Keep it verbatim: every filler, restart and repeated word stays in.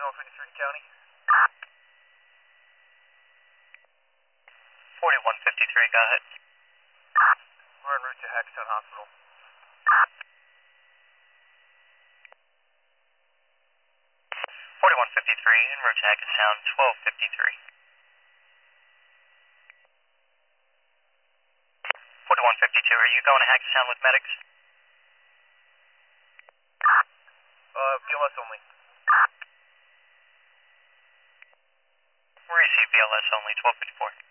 North fifty-three County. forty-one fifty-three, go ahead. We're en route to Hackettstown Hospital. forty-one fifty-three, en route to Hackettstown, twelve fifty-three. forty-one fifty-two, are you going to Hackettstown with medics? Uh, B L S only. We receive B L S only, twelve fifty-four.